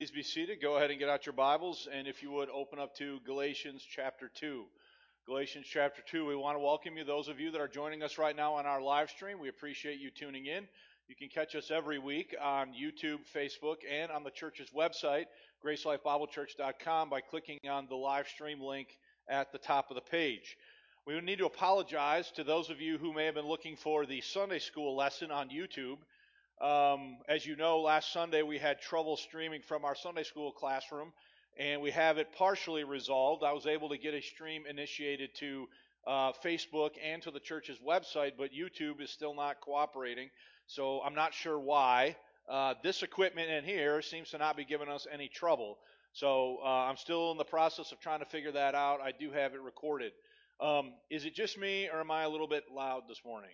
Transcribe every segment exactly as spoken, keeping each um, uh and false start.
Please be seated. Go ahead and get out your Bibles, and if you would, open up to Galatians chapter two. Galatians chapter two. We want to welcome you, those of you that are joining us right now on our live stream. We appreciate you tuning in. You can catch us every week on YouTube, Facebook, and on the church's website, grace life bible church dot com, by clicking on the live stream link at the top of the page. We would need to apologize to those of you who may have been looking for the Sunday school lesson on YouTube. Um, as you know, last Sunday we had trouble streaming from our Sunday school classroom, and we have it partially resolved. I was able to get a stream initiated to uh, Facebook and to the church's website, but YouTube is still not cooperating, so I'm not sure why. Uh, this equipment in here seems to not be giving us any trouble, so uh, I'm still in the process of trying to figure that out. I do have it recorded. Um, is it just me, or am I a little bit loud this morning?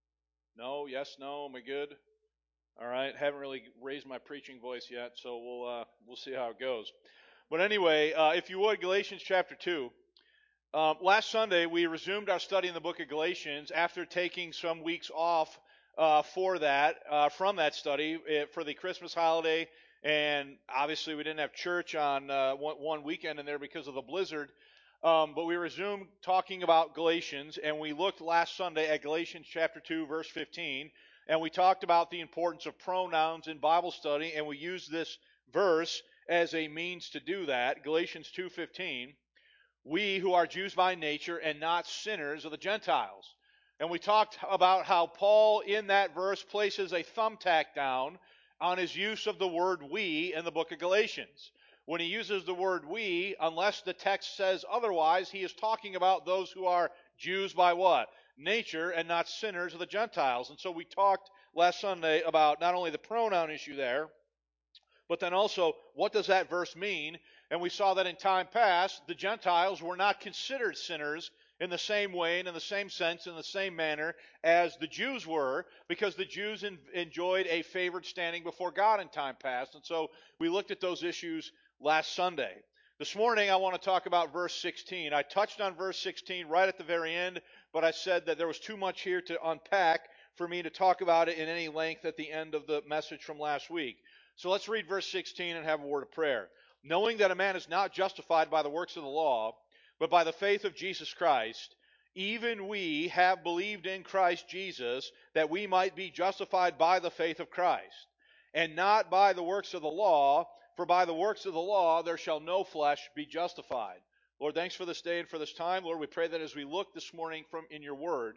No? Yes? No? Am I good? All right, haven't really raised my preaching voice yet, so we'll uh, we'll see how it goes. But anyway, uh, if you would, Galatians chapter two. Um, last Sunday we resumed our study in the book of Galatians after taking some weeks off uh, for that uh, from that study uh, for the Christmas holiday, and obviously we didn't have church on uh, one, one weekend in there because of the blizzard. Um, but we resumed talking about Galatians, and we looked last Sunday at Galatians chapter two, verse fifteen. And we talked about the importance of pronouns in Bible study, and we used this verse as a means to do that. Galatians two fifteen, we who are Jews by nature and not sinners of the Gentiles. And we talked about how Paul in that verse places a thumbtack down on his use of the word we in the book of Galatians. When he uses the word we, unless the text says otherwise, he is talking about those who are Jews by what? Nature, and not sinners of the Gentiles. And so we talked last Sunday about not only the pronoun issue there, but then also what does that verse mean? And we saw that in time past, the Gentiles were not considered sinners in the same way and in the same sense, in the same manner as the Jews were, because the Jews in, enjoyed a favored standing before God in time past. And so we looked at those issues last Sunday. This morning I want to talk about verse sixteen. I touched on verse sixteen right at the very end, but I said that there was too much here to unpack for me to talk about it in any length at the end of the message from last week. So let's read verse sixteen and have a word of prayer. Knowing that a man is not justified by the works of the law, but by the faith of Jesus Christ, even we have believed in Christ Jesus, that we might be justified by the faith of Christ, and not by the works of the law, for by the works of the law there shall no flesh be justified. Lord, thanks for this day and for this time. Lord, we pray that as we look this morning from in your word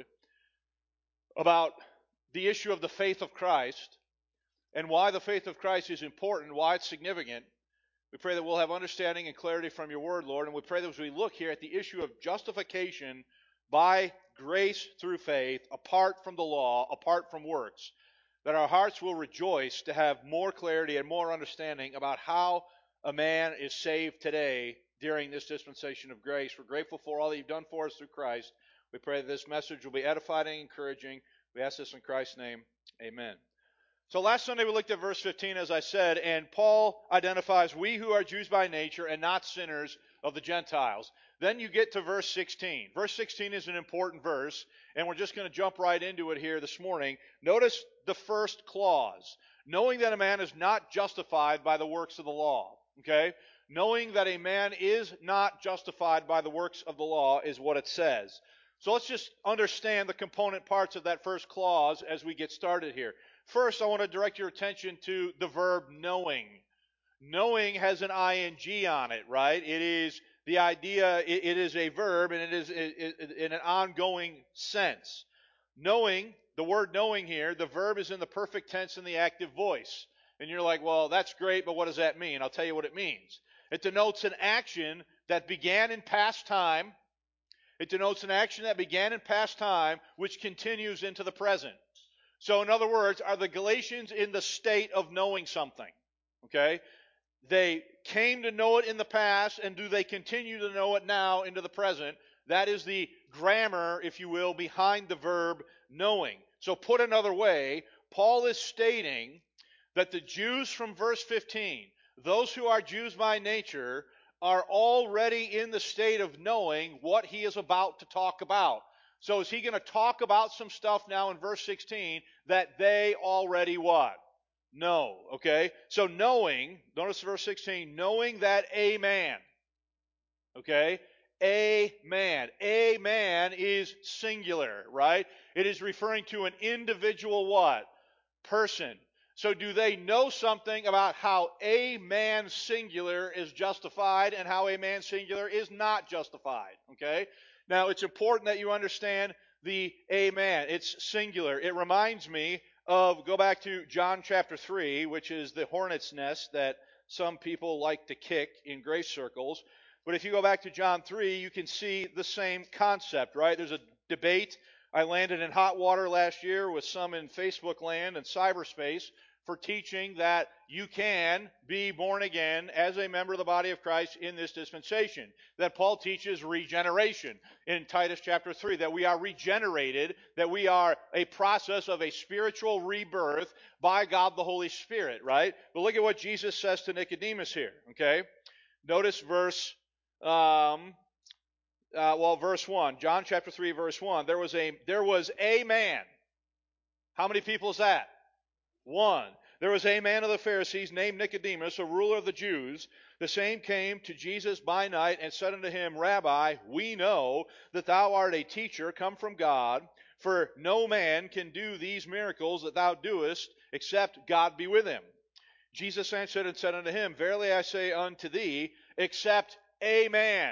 about the issue of the faith of Christ and why the faith of Christ is important, why it's significant, we pray that we'll have understanding and clarity from your word, Lord, and we pray that as we look here at the issue of justification by grace through faith, apart from the law, apart from works, that our hearts will rejoice to have more clarity and more understanding about how a man is saved today during this dispensation of grace. We're grateful for all that you've done for us through Christ. We pray that this message will be edifying and encouraging. We ask this in Christ's name. Amen. So last Sunday we looked at verse fifteen, as I said, and Paul identifies we who are Jews by nature and not sinners of the Gentiles. Then you get to verse sixteen. Verse sixteen is an important verse, and we're just going to jump right into it here this morning. Notice the first clause, knowing that a man is not justified by the works of the law. Okay? Knowing that a man is not justified by the works of the law is what it says. So let's just understand the component parts of that first clause as we get started here. First, I want to direct your attention to the verb knowing. Knowing has an ing on it, right? It is the idea, it, it is a verb, and it is it, it, in an ongoing sense. Knowing, the word knowing here, the verb is in the perfect tense in the active voice. And you're like, well, that's great, but what does that mean? I'll tell you what it means. It denotes an action that began in past time. It denotes an action that began in past time, which continues into the present. So in other words, are the Galatians in the state of knowing something? Okay? They came to know it in the past, and do they continue to know it now into the present? That is the grammar, if you will, behind the verb knowing. So put another way, Paul is stating that the Jews from verse fifteen, those who are Jews by nature, are already in the state of knowing what he is about to talk about. So is he going to talk about some stuff now in verse sixteen that they already what? know. Okay? So knowing, notice verse sixteen, knowing that a man. Okay? A man. A man is singular, right? It is referring to an individual what? Person. So do they know something about how a man singular is justified and how a man singular is not justified? Okay? Now, it's important that you understand the a man. It's singular. It reminds me of, go back to John chapter three, which is the hornet's nest that some people like to kick in grace circles. But if you go back to John three, you can see the same concept, right? There's a debate. I landed in hot water last year with some in Facebook land and cyberspace for teaching that you can be born again as a member of the body of Christ in this dispensation. That Paul teaches regeneration in Titus chapter three, that we are regenerated, that we are a process of a spiritual rebirth by God the Holy Spirit, right? But look at what Jesus says to Nicodemus here, okay? Notice verse Um, uh, well, verse one, John chapter three, verse one. There was a there was a man. How many people is that? One. There was a man of the Pharisees named Nicodemus, a ruler of the Jews. The same came to Jesus by night and said unto him, Rabbi, we know that thou art a teacher come from God, for no man can do these miracles that thou doest, except God be with him. Jesus answered and said unto him, Verily I say unto thee, except a man.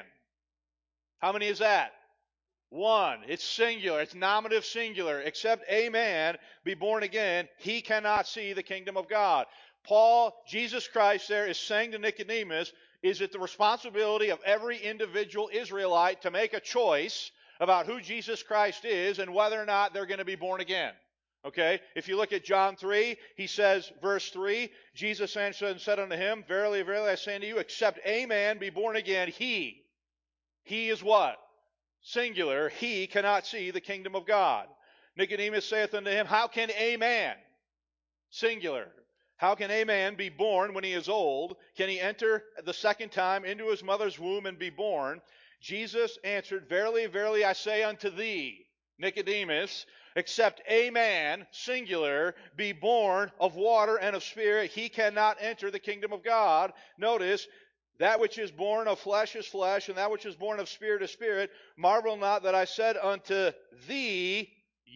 How many is that? One. It's singular. It's nominative singular. Except a man be born again, he cannot see the kingdom of God. Paul, Jesus Christ there is saying to Nicodemus, is it the responsibility of every individual Israelite to make a choice about who Jesus Christ is and whether or not they're going to be born again? Okay, if you look at John three, he says, verse three, Jesus answered and said unto him, Verily, verily, I say unto you, except a man be born again, he, he is what? Singular, he cannot see the kingdom of God. Nicodemus saith unto him, How can a man, singular, how can a man be born when he is old? Can he enter the second time into his mother's womb and be born? Jesus answered, Verily, verily, I say unto thee, Nicodemus, except a man, singular, be born of water and of spirit, he cannot enter the kingdom of God. Notice, that which is born of flesh is flesh, and that which is born of spirit is spirit. Marvel not that I said unto thee,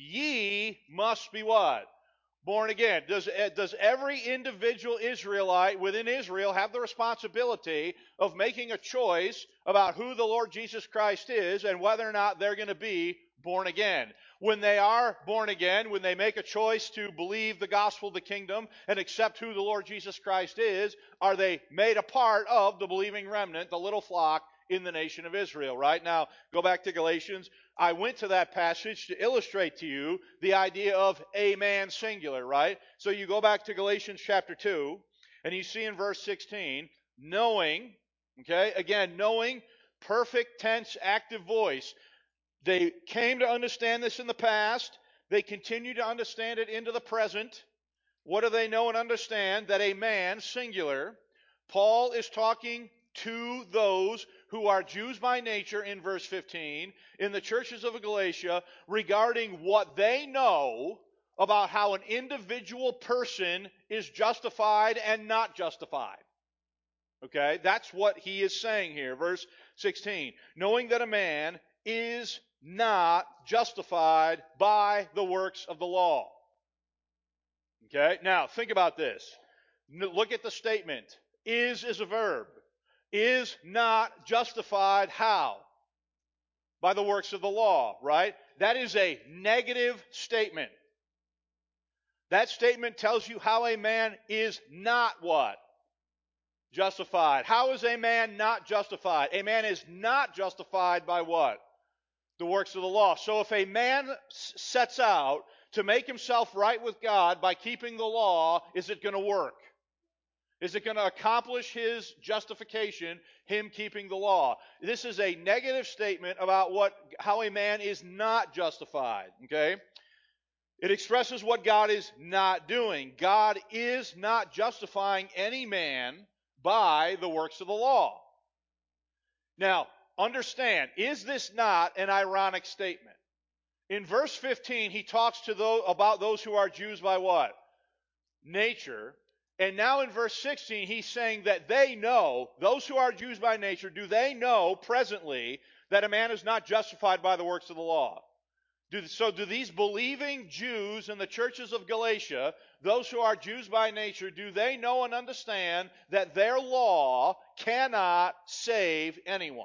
ye must be what? Born again. Does, does every individual Israelite within Israel have the responsibility of making a choice about who the Lord Jesus Christ is and whether or not they're going to be born again? When they are born again, when they make a choice to believe the gospel of the kingdom and accept who the Lord Jesus Christ is, are they made a part of the believing remnant, the little flock in the nation of Israel, right? Now, go back to Galatians. I went to that passage to illustrate to you the idea of a man singular, right? So you go back to Galatians chapter two, and you see in verse sixteen, knowing, okay, again, knowing, perfect tense, active voice. They came to understand this in the past. They continue to understand it into the present. What do they know and understand? That a man, singular, Paul is talking to those who are Jews by nature in verse fifteen, in the churches of Galatia, regarding what they know about how an individual person is justified and not justified. Okay, that's what he is saying here. Verse sixteen, knowing that a man is not justified by the works of the law. Okay, now think about this. Look at the statement. Is is a verb. Is not justified how? By the works of the law, right? That is a negative statement. That statement tells you how a man is not what? Justified. How is a man not justified? A man is not justified by what? The works of the law. So if a man sets out to make himself right with God by keeping the law, is it going to work? Is it going to accomplish his justification, him keeping the law? This is a negative statement about what how a man is not justified, okay? It expresses what God is not doing. God is not justifying any man by the works of the law. Now, understand, is this not an ironic statement? In verse fifteen, he talks to those, about those who are Jews by what? nature. And now in verse sixteen, he's saying that they know, those who are Jews by nature, do they know presently that a man is not justified by the works of the law? Do, so do these believing Jews in the churches of Galatia, those who are Jews by nature, do they know and understand that their law cannot save anyone?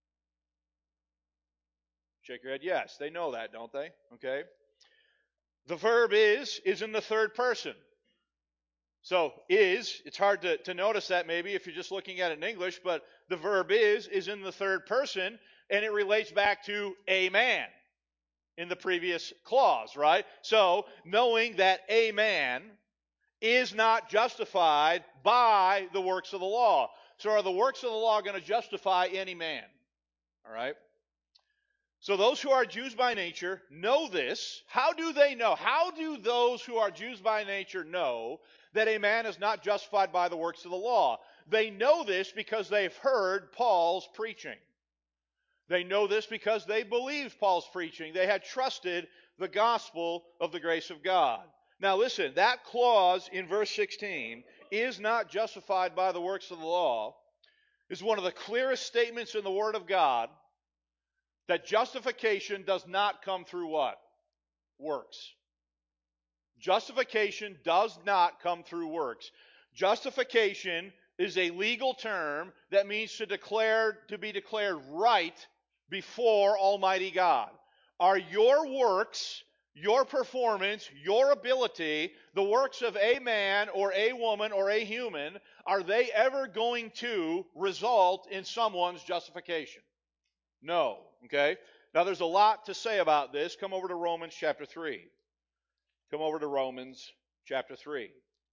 Shake your head. Yes, they know that, don't they? Okay. The verb is, is in the third person. So, is, it's hard to, to notice that maybe if you're just looking at it in English, but the verb is, is in the third person, and it relates back to a man in the previous clause, right? So, knowing that a man is not justified by the works of the law. So, are the works of the law going to justify any man? All right? So those who are Jews by nature know this. How do they know? How do those who are Jews by nature know that a man is not justified by the works of the law? They know this because they've heard Paul's preaching. They know this because they believed Paul's preaching. They had trusted the gospel of the grace of God. Now listen, that clause in verse sixteen, is not justified by the works of the law, is one of the clearest statements in the Word of God that justification does not come through what? Works. Justification does not come through works. Justification is a legal term that means to declare, to be declared right before Almighty God. Are your works, your performance, your ability, the works of a man or a woman or a human, are they ever going to result in someone's justification? No. Okay? Now there's a lot to say about this. Come over to Romans chapter three. Come over to Romans chapter three.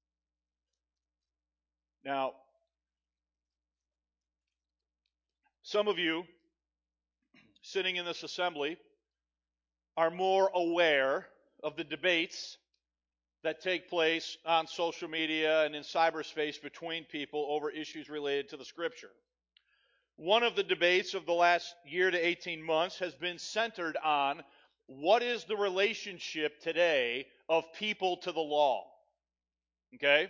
Now, some of you sitting in this assembly are more aware of the debates that take place on social media and in cyberspace between people over issues related to the Scripture. One of the debates of the last year to eighteen months has been centered on what is the relationship today of people to the law. Okay?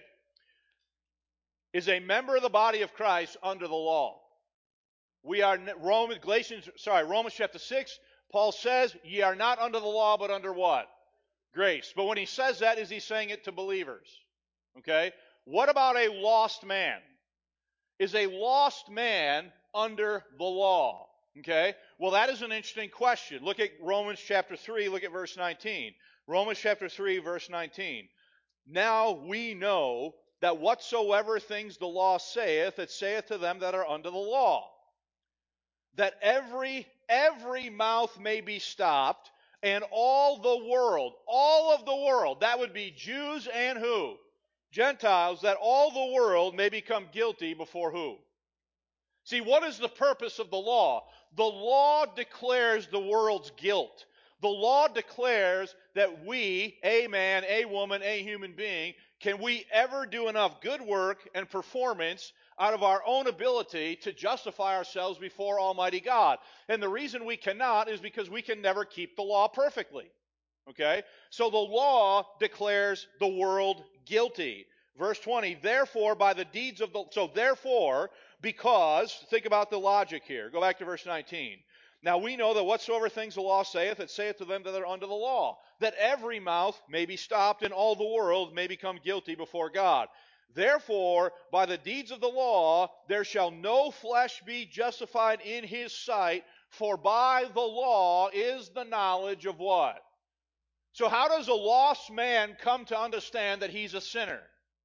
Is a member of the body of Christ under the law? We are Romans, Galatians, sorry, Romans chapter six, Paul says, ye are not under the law, but under what? Grace. But when he says that, is he saying it to believers? Okay? What about a lost man? Is a lost man under the law? Okay? Well, that is an interesting question. Look at Romans chapter three, look at verse nineteen. Romans chapter three, verse nineteen. Now we know that whatsoever things the law saith, it saith to them that are under the law, that every, every mouth may be stopped, and all the world, all of the world, that would be Jews and who? Gentiles, that all the world may become guilty before who? See, what is the purpose of the law? The law declares the world's guilt. The law declares that we, a man, a woman, a human being, can we ever do enough good work and performance out of our own ability to justify ourselves before Almighty God? And the reason we cannot is because we can never keep the law perfectly. Okay? So the law declares the world guilty. Verse twenty, therefore by the deeds of the, so therefore, because, think about the logic here. Go back to verse nineteen. Now we know that whatsoever things the law saith, it saith to them that are under the law, that every mouth may be stopped, and all the world may become guilty before God. Therefore, by the deeds of the law, there shall no flesh be justified in his sight, for by the law is the knowledge of what? So how does a lost man come to understand that he's a sinner?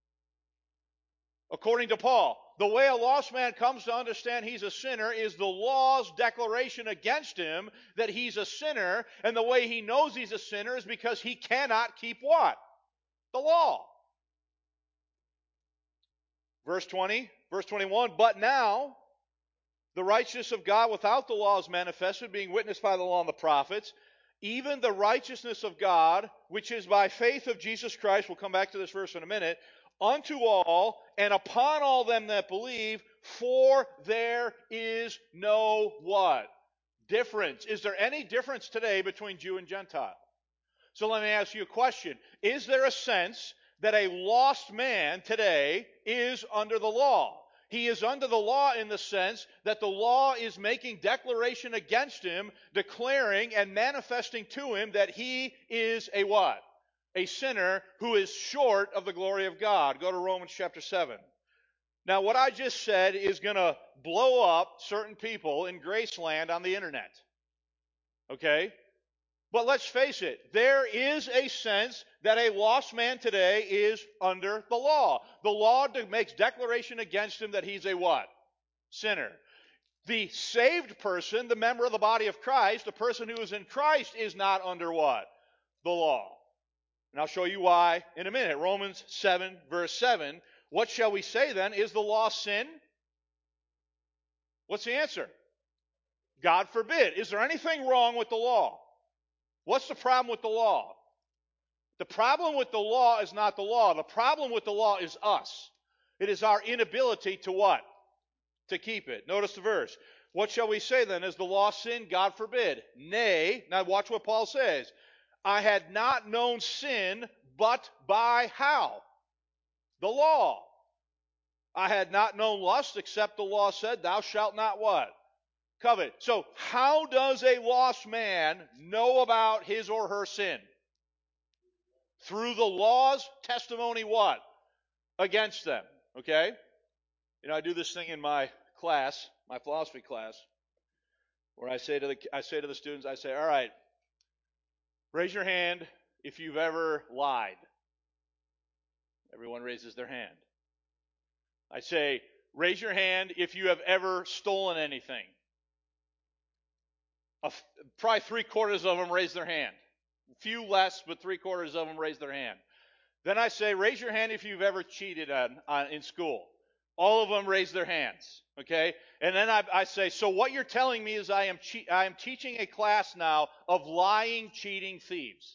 According to Paul, the way a lost man comes to understand he's a sinner is the law's declaration against him that he's a sinner, and the way he knows he's a sinner is because he cannot keep what? The law. Verse twenty, verse twenty-one, but now the righteousness of God without the law is manifested, being witnessed by the law and the prophets, even the righteousness of God, which is by faith of Jesus Christ, we'll come back to this verse in a minute, unto all and upon all them that believe, for there is no what? Difference. Is there any difference today between Jew and Gentile? So let me ask you a question. Is there a sense that a lost man today is under the law. He is under the law in the sense that the law is making declaration against him, declaring and manifesting to him that he is a what? A sinner who is short of the glory of God. Go to Romans chapter seven. Now, what I just said is going to blow up certain people in Graceland on the internet. Okay? But let's face it, there is a sense that a lost man today is under the law. The law makes declaration against him that he's a what? Sinner. The saved person, the member of the body of Christ, the person who is in Christ, is not under what? The law. And I'll show you why in a minute. Romans seven, verse seven. What shall we say then? Is the law sin? What's the answer? God forbid. Is there anything wrong with the law? What's the problem with the law? The problem with the law is not the law. The problem with the law is us. It is our inability to what? To keep it. Notice the verse. What shall we say then? Is the law sin? God forbid. Nay, now watch what Paul says. I had not known sin but by how? The law. I had not known lust except the law said, thou shalt not what? Covet. So how does a lost man know about his or her sin? Through the law's testimony what? Against them. Okay? You know, I do this thing in my class, my philosophy class, where I say to the I say to the students, I say, all right, raise your hand if you've ever lied. Everyone raises their hand. I say, raise your hand if you have ever stolen anything. A, probably three quarters of them raise their hand. A few less, but three quarters of them raise their hand. Then I say, raise your hand if you've ever cheated on, on, in school. All of them raise their hands. Okay? And then I, I say, so what you're telling me is I am, che- I am teaching a class now of lying, cheating thieves.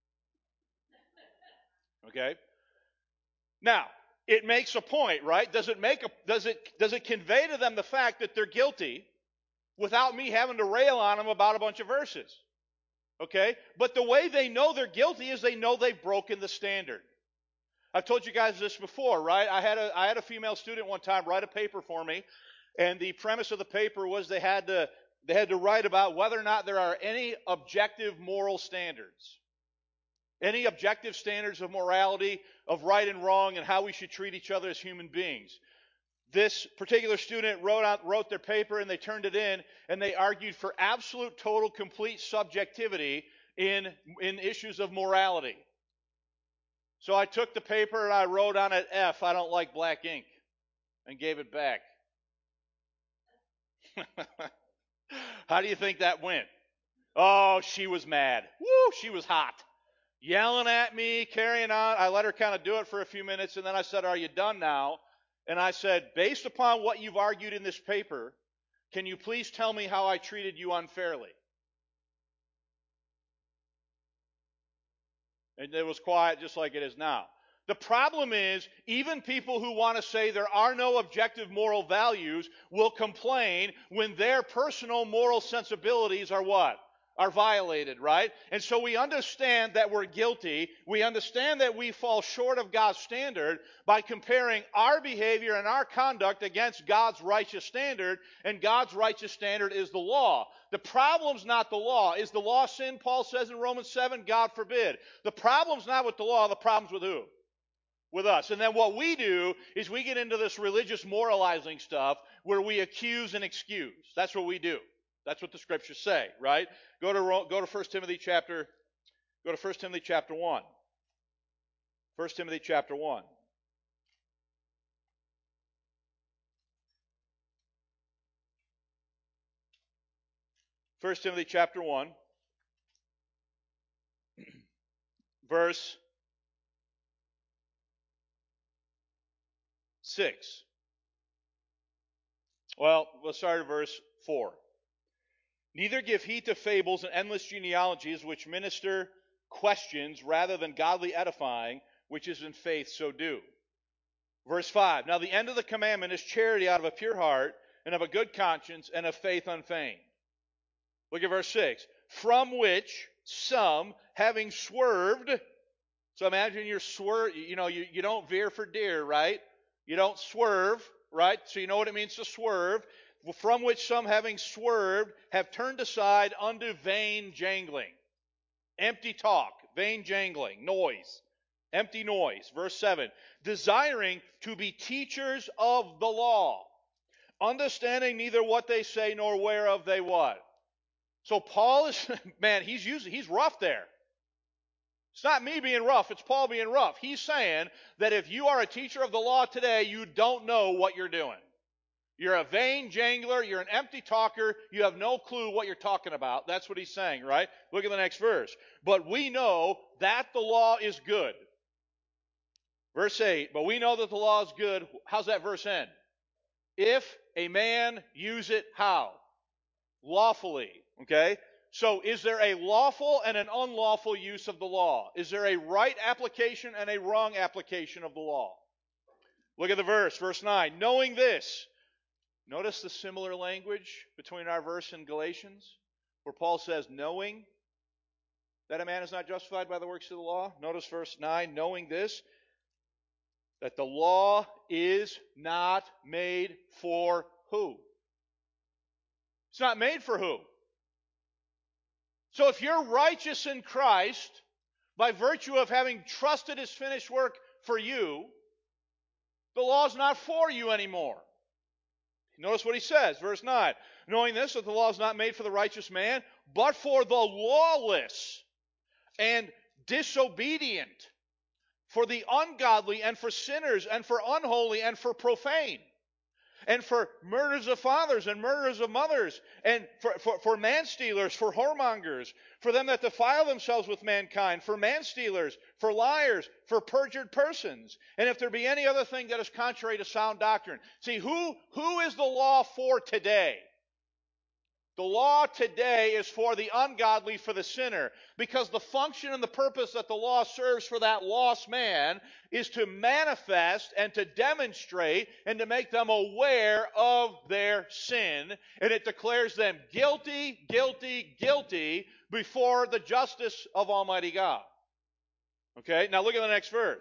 Okay? Now, it makes a point, right? Does it make a, does it, does it convey to them the fact that they're guilty without me having to rail on them about a bunch of verses? Okay? But the way they know they're guilty is they know they've broken the standard. I've told you guys this before, right? I had a, I had a female student one time write a paper for me, and the premise of the paper was they had to, they had to write about whether or not there are any objective moral standards. Any objective standards of morality, of right and wrong, and how we should treat each other as human beings. This particular student wrote out, wrote their paper, and they turned it in, and they argued for absolute, total, complete subjectivity in, in issues of morality. So I took the paper and I wrote on it, F, I don't like black ink, and gave it back. How do you think that went? Oh, she was mad. Woo, she was hot. Yelling at me, carrying on. I let her kind of do it for a few minutes, and then I said, are you done now? And I said, based upon what you've argued in this paper, can you please tell me how I treated you unfairly? And it was quiet just like it is now. The problem is, even people who want to say there are no objective moral values will complain when their personal moral sensibilities are what? Are violated, right? And so we understand that we're guilty. We understand that we fall short of God's standard by comparing our behavior and our conduct against God's righteous standard, and God's righteous standard is the law. The problem's not the law. Is the law sin, Paul says in Romans seven? God forbid. The problem's not with the law. The problem's with who? With us. And then what we do is we get into this religious moralizing stuff where we accuse and excuse. That's what we do. That's what the scriptures say, right? Go to go to First Timothy chapter go to First Timothy chapter one. First Timothy chapter one. First Timothy chapter one, verse six. Well, let's start at verse four. Neither give heed to fables and endless genealogies which minister questions rather than godly edifying, which is in faith, so do. Verse five. Now the end of the commandment is charity out of a pure heart and of a good conscience and of faith unfeigned. Look at verse six. From which some, having swerved So imagine you're swerve, you know, you, you don't veer for deer, right? You don't swerve, right? So you know what it means to swerve. From which some, having swerved, have turned aside unto vain jangling. Empty talk, vain jangling, noise, empty noise. Verse seven, desiring to be teachers of the law, understanding neither what they say nor whereof they what. So Paul is, man, he's using, he's rough there. It's not me being rough, it's Paul being rough. He's saying that if you are a teacher of the law today, you don't know what you're doing. You're a vain jangler, you're an empty talker, you have no clue what you're talking about. That's what he's saying, right? Look at the next verse. But we know that the law is good. Verse eight, but we know that the law is good. How's that verse end? If a man use it how? Lawfully, okay? So is there a lawful and an unlawful use of the law? Is there a right application and a wrong application of the law? Look at the verse, verse nine. Knowing this, notice the similar language between our verse and Galatians, where Paul says, knowing that a man is not justified by the works of the law. Notice verse nine, knowing this, that the law is not made for who? It's not made for who? So if you're righteous in Christ, by virtue of having trusted His finished work for you, the law is not for you anymore. Notice what he says, verse nine. Knowing this, that the law is not made for the righteous man, but for the lawless and disobedient, for the ungodly and for sinners and for unholy and for profane, and for murderers of fathers and murderers of mothers, and for, for, for man-stealers, for whoremongers, for them that defile themselves with mankind, for man-stealers, for liars, for perjured persons, and if there be any other thing that is contrary to sound doctrine. See, who, who is the law for today? The law today is for the ungodly, for the sinner, because the function and the purpose that the law serves for that lost man is to manifest and to demonstrate and to make them aware of their sin, and it declares them guilty, guilty, guilty before the justice of Almighty God. Okay, now look at the next verse.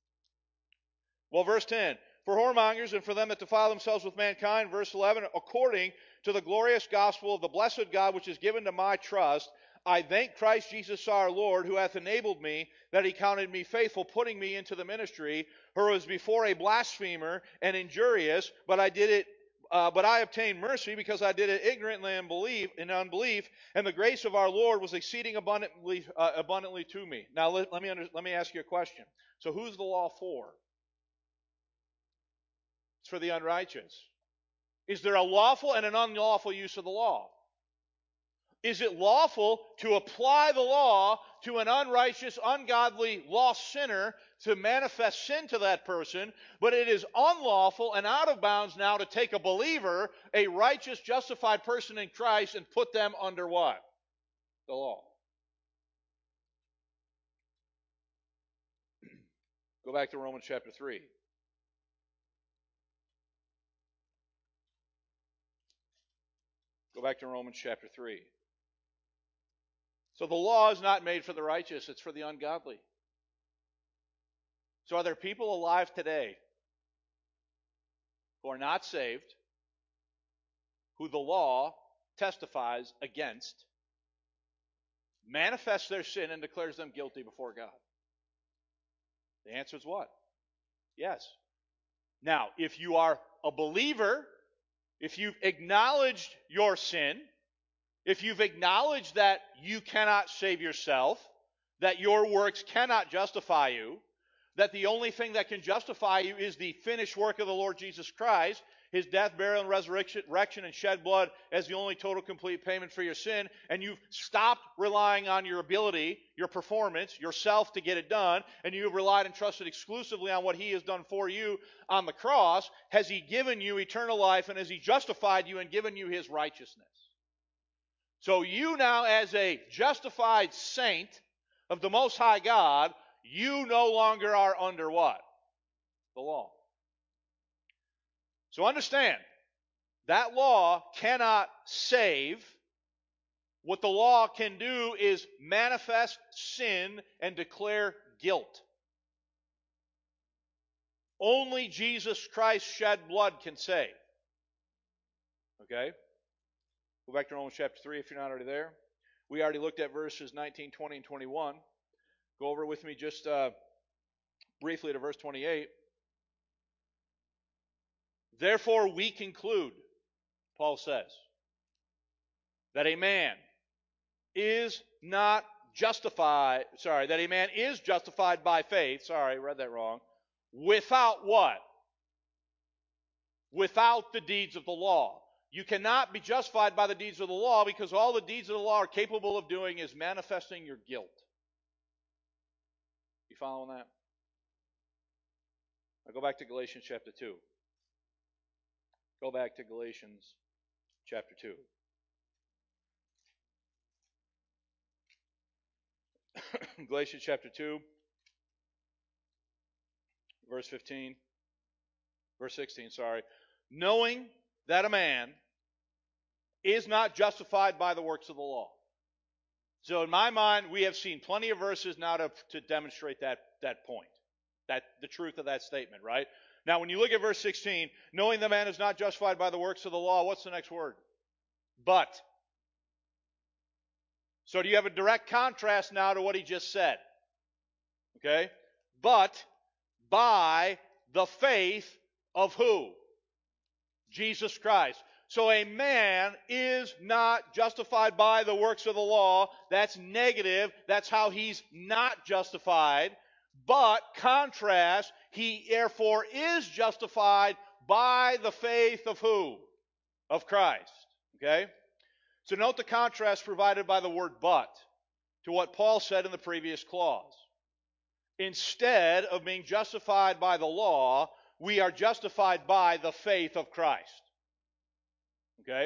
Well, verse ten, for whoremongers and for them that defile themselves with mankind, verse eleven, according to the glorious gospel of the blessed God which is given to my trust, I thank Christ Jesus our Lord, who hath enabled me, that He counted me faithful, putting me into the ministry, who was before a blasphemer and injurious, but I did it, uh, but I obtained mercy because I did it ignorantly and believe in unbelief, and the grace of our Lord was exceeding abundantly, uh, abundantly to me. Now let, let me under, let me ask you a question. So who's the law for? It's for the unrighteous. Is there a lawful and an unlawful use of the law? Is it lawful to apply the law to an unrighteous, ungodly, lost sinner to manifest sin to that person, but it is unlawful and out of bounds now to take a believer, a righteous, justified person in Christ, and put them under what? The law. Go back to Romans chapter three. Go back to Romans chapter three. So the law is not made for the righteous, it's for the ungodly. So are there people alive today who are not saved, who the law testifies against, manifests their sin, and declares them guilty before God? The answer is what? Yes. Now, if you are a believer, if you've acknowledged your sin, if you've acknowledged that you cannot save yourself, that your works cannot justify you, that the only thing that can justify you is the finished work of the Lord Jesus Christ, His death, burial, and resurrection and shed blood as the only total complete payment for your sin, and you've stopped relying on your ability, your performance, yourself to get it done, and you have relied and trusted exclusively on what He has done for you on the cross, has He given you eternal life, and has He justified you and given you His righteousness? So you now, as a justified saint of the Most High God, you no longer are under what? The law. So understand, that law cannot save. What the law can do is manifest sin and declare guilt. Only Jesus Christ's shed blood can save. Okay? Go back to Romans chapter three if you're not already there. We already looked at verses nineteen, twenty, and twenty-one. Go over with me just uh, briefly to verse twenty-eight. Therefore we conclude, Paul says, that a man is not justified, sorry, that a man is justified by faith, sorry, I read that wrong, without what? Without the deeds of the law. You cannot be justified by the deeds of the law because all the deeds of the law are capable of doing is manifesting your guilt. You following that? Now go back to Galatians chapter two. Go back to Galatians chapter two. Galatians chapter two, verse fifteen, verse sixteen, sorry. Knowing that a man is not justified by the works of the law. So in my mind, we have seen plenty of verses now to, to demonstrate that, that point, that the truth of that statement, right? Now, when you look at verse sixteen, knowing the man is not justified by the works of the law, what's the next word? But. So do you have a direct contrast now to what he just said? Okay? But by the faith of who? Jesus Christ. So a man is not justified by the works of the law. That's negative. That's how he's not justified. But, contrast, he therefore is justified by the faith of who? Of Christ. Okay? So note the contrast provided by the word but to what Paul said in the previous clause. Instead of being justified by the law, we are justified by the faith of Christ. Okay?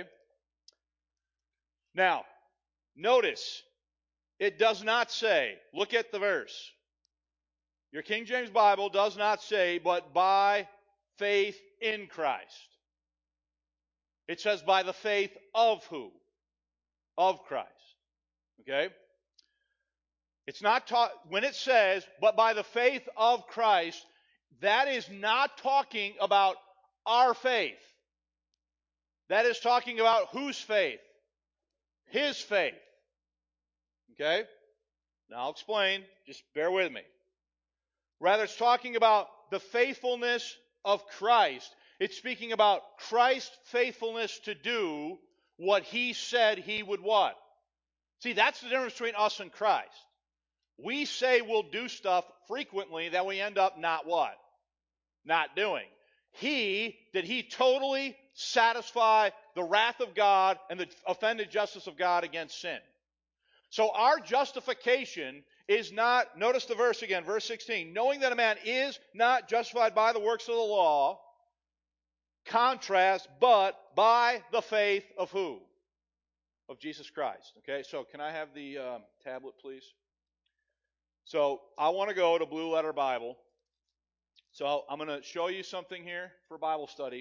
Now, notice, it does not say, look at the verse. Your King James Bible does not say, but by faith in Christ. It says by the faith of who? Of Christ. Okay? It's not taught, when it says, but by the faith of Christ, that is not talking about our faith. That is talking about whose faith? His faith. Okay? Now I'll explain. Just bear with me. Rather, it's talking about the faithfulness of Christ. It's speaking about Christ's faithfulness to do what he said he would what? See, that's the difference between us and Christ. We say we'll do stuff frequently that we end up not what? Not doing. He, did he totally satisfy the wrath of God and the offended justice of God against sin? So our justification is not, notice the verse again, verse sixteen, knowing that a man is not justified by the works of the law, contrast, but by the faith of who? Of Jesus Christ. Okay, so can I have the um, tablet, please? So I want to go to Blue Letter Bible. So I'm going to show you something here for Bible study.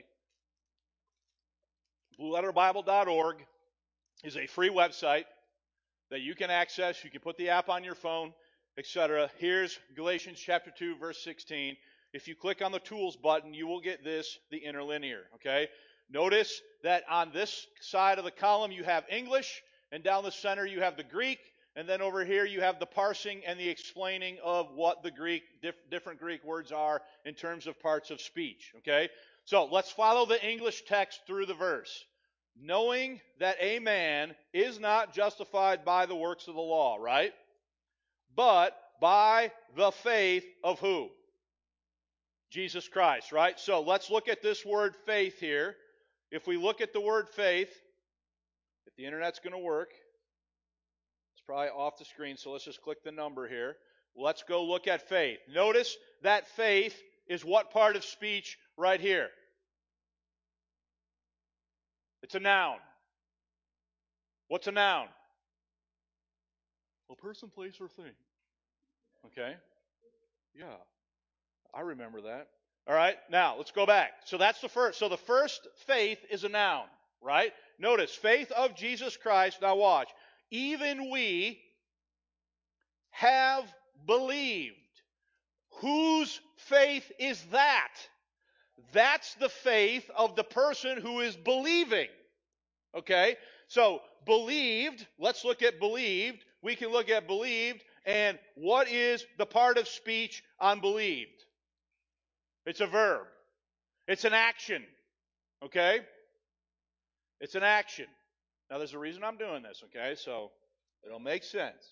blue letter bible dot org is a free website that you can access. You can put the app on your phone, et cetera. Here's Galatians chapter two, verse sixteen. If you click on the Tools button, you will get this, the interlinear. Okay? Notice that on this side of the column you have English, and down the center you have the Greek, and then over here you have the parsing and the explaining of what the Greek, diff, different Greek words are in terms of parts of speech. Okay? So let's follow the English text through the verse. Knowing that a man is not justified by the works of the law, right? But by the faith of who? Jesus Christ, right? So let's look at this word faith here. If we look at the word faith, if the internet's going to work, it's probably off the screen, so let's just click the number here. Let's go look at faith. Notice that faith is what part of speech right here? It's a noun. What's a noun? A person, place, or thing. Okay? Yeah. I remember that. All right, now let's go back. So that's the first. So the first faith is a noun, right? Notice, faith of Jesus Christ. Now watch. Even we have believed. Whose faith is that? That's the faith of the person who is believing. Okay? So, believed, let's look at believed. We can look at believed, and what is the part of speech on believed? It's a verb. It's an action. Okay? It's an action. Now, there's a reason I'm doing this, okay? So, it'll make sense.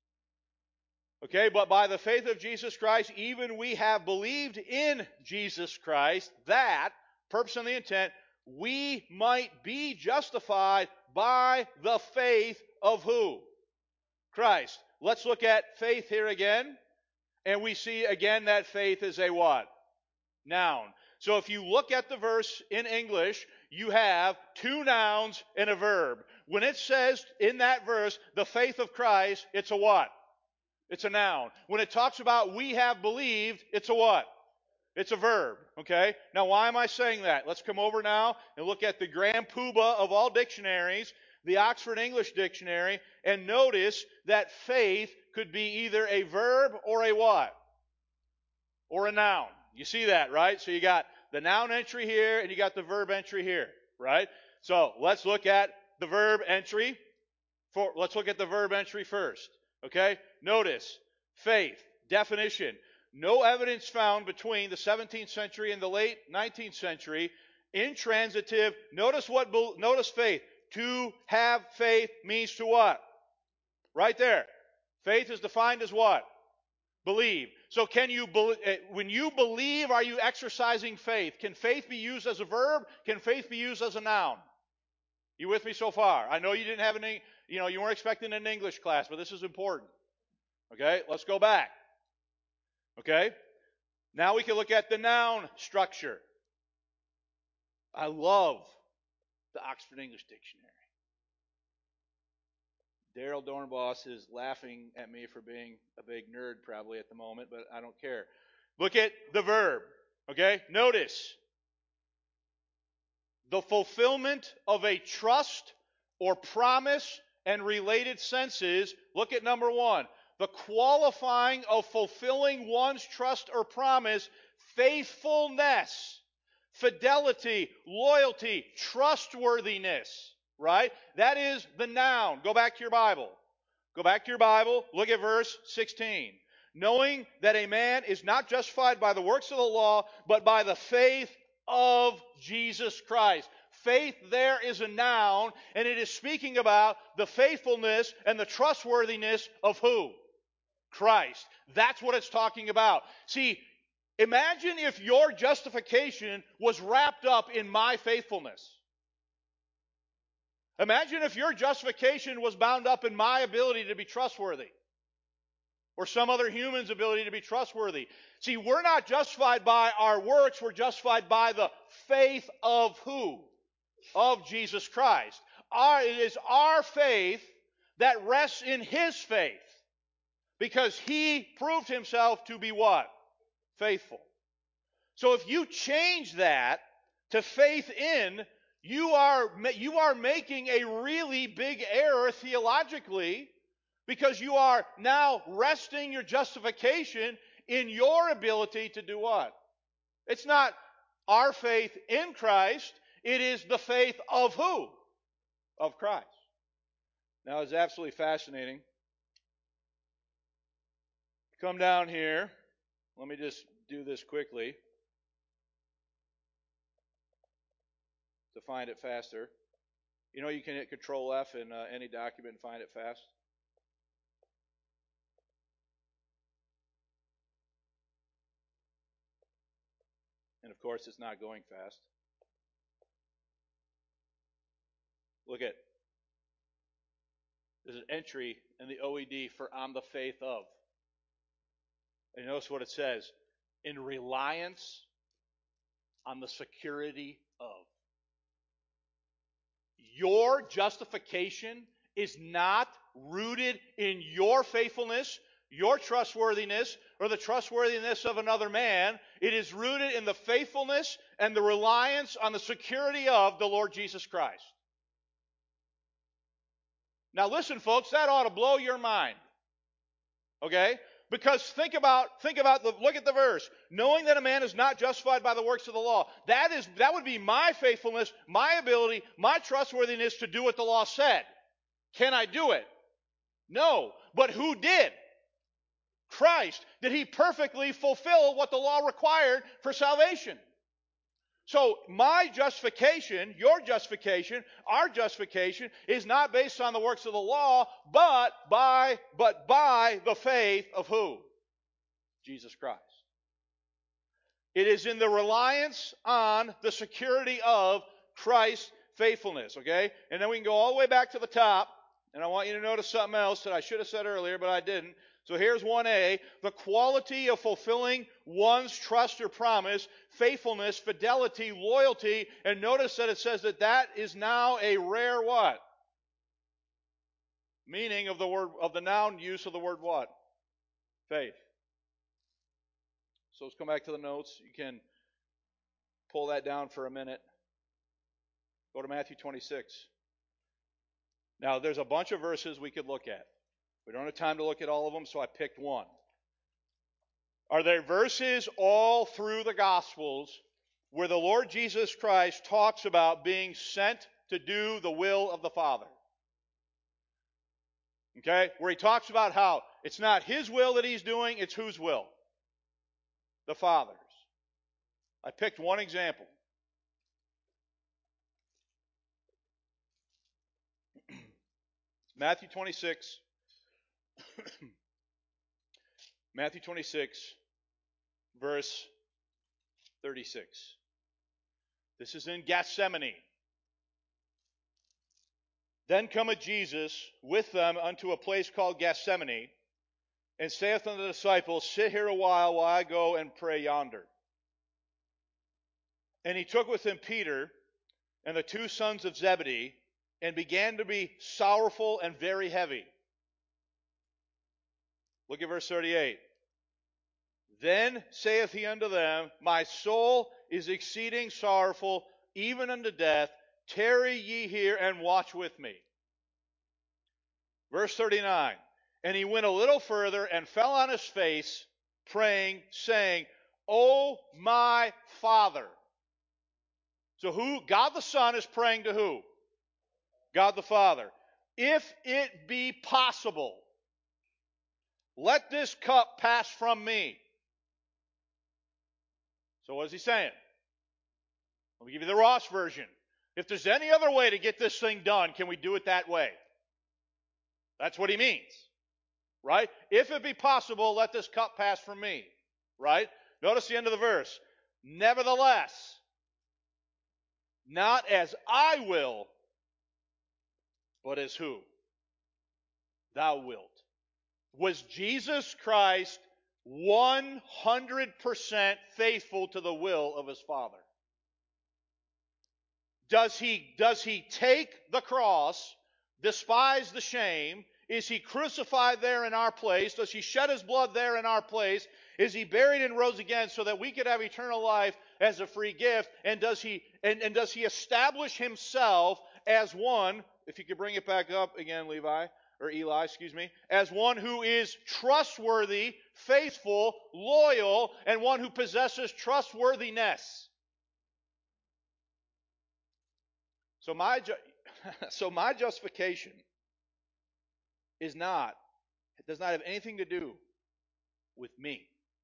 Okay, but by the faith of Jesus Christ, even we have believed in Jesus Christ, that, purpose and the intent, we might be justified by the faith of who? Christ. Let's look at faith here again, and we see again that faith is a what? Noun. So if you look at the verse in English, you have two nouns and a verb. When it says in that verse, the faith of Christ, it's a what? It's a noun. When it talks about we have believed, it's a what? It's a verb, okay? Now, why am I saying that? Let's come over now and look at the grand poobah of all dictionaries, the Oxford English Dictionary, and notice that faith could be either a verb or a what? Or a noun. You see that, right? So you got the noun entry here and you got the verb entry here, right? So let's look at the verb entry. For, let's look at the verb entry first. Okay? Notice, faith, definition. No evidence found between the seventeenth century and the late nineteenth century. Intransitive. Notice what, notice faith. To have faith means to what? Right there. Faith is defined as what? Believe. So can you, when you believe, are you exercising faith? Can faith be used as a verb? Can faith be used as a noun? You with me so far? I know you didn't have any, you know, you weren't expecting an English class, but this is important. Okay, let's go back. Okay, now we can look at the noun structure. I love the Oxford English Dictionary. Daryl Dornbos is laughing at me for being a big nerd probably at the moment, but I don't care. Look at the verb. Okay, notice the fulfillment of a trust or promise and related senses. Look at number one. The qualifying of fulfilling one's trust or promise, faithfulness, fidelity, loyalty, trustworthiness, right? That is the noun. Go back to your Bible. Go back to your Bible. Look at verse sixteen. Knowing that a man is not justified by the works of the law, but by the faith of Jesus Christ. Faith there is a noun, and it is speaking about the faithfulness and the trustworthiness of who? Christ. That's what it's talking about. See, imagine if your justification was wrapped up in my faithfulness. Imagine if your justification was bound up in my ability to be trustworthy, or some other human's ability to be trustworthy. See, we're not justified by our works, we're justified by the faith of who? Of Jesus Christ. Our, it is our faith that rests in His faith, because He proved Himself to be what? Faithful. So if you change that to faith in, you are, you are making a really big error theologically, because you are now resting your justification in your ability to do what? It's not our faith in Christ. It is the faith of who? Of Christ. Now, it's absolutely fascinating. Come down here. Let me just do this quickly to find it faster. You know, you can hit Control F in uh, any document and find it fast. And of course, it's not going fast. Look at, there's an entry in the O E D for on the faith of. And notice what it says. In reliance on the security of. Your justification is not rooted in your faithfulness, your trustworthiness, or the trustworthiness of another man. It is rooted in the faithfulness and the reliance on the security of the Lord Jesus Christ. Now listen, folks, that ought to blow your mind. Okay? Because think about, think about the, look at the verse. Knowing that a man is not justified by the works of the law. That is, that would be my faithfulness, my ability, my trustworthiness to do what the law said. Can I do it? No. But who did? Christ. Did he perfectly fulfill what the law required for salvation? So my justification, your justification, our justification is not based on the works of the law, but by, but by the faith of who? Jesus Christ. It is in the reliance on the security of Christ's faithfulness, okay? And then we can go all the way back to the top, and I want you to notice something else that I should have said earlier, but I didn't. So here's one A, the quality of fulfilling one's trust or promise, faithfulness, fidelity, loyalty, and notice that it says that that is now a rare what? Meaning of the word, of the noun use of the word what? Faith. So let's come back to the notes. You can pull that down for a minute. Go to Matthew twenty-six. Now there's a bunch of verses we could look at. We don't have time to look at all of them, so I picked one. Are there verses all through the Gospels where the Lord Jesus Christ talks about being sent to do the will of the Father? Okay? Where he talks about how it's not his will that he's doing, it's whose will? The Father's. I picked one example. Matthew twenty-six. Matthew twenty-six, verse thirty-six. This is in Gethsemane. Then cometh Jesus with them unto a place called Gethsemane, and saith unto the disciples, Sit here a while while I go and pray yonder. And he took with him Peter and the two sons of Zebedee, and began to be sorrowful and very heavy. Look at verse thirty-eight. Then saith he unto them, My soul is exceeding sorrowful, even unto death. Tarry ye here and watch with me. Verse thirty-nine. And he went a little further and fell on his face, praying, saying, O my Father. So who? God the Son is praying to who? God the Father. If it be possible, let this cup pass from me. So what is he saying? Let me give you the Ross version. If there's any other way to get this thing done, can we do it that way? That's what he means. Right? If it be possible, let this cup pass from me. Right? Notice the end of the verse. Nevertheless, not as I will, but as who? Thou wilt. Was Jesus Christ one hundred percent faithful to the will of his Father? Does he, does he take the cross, despise the shame? Is he crucified there in our place? Does he shed his blood there in our place? Is he buried and rose again so that we could have eternal life as a free gift? And does he, and, and does he establish himself as one, if you could bring it back up again, Levi, or Eli, excuse me, as one who is trustworthy, faithful, loyal, and one who possesses trustworthiness? So my, ju- so my justification is not, it does not have anything to do with me,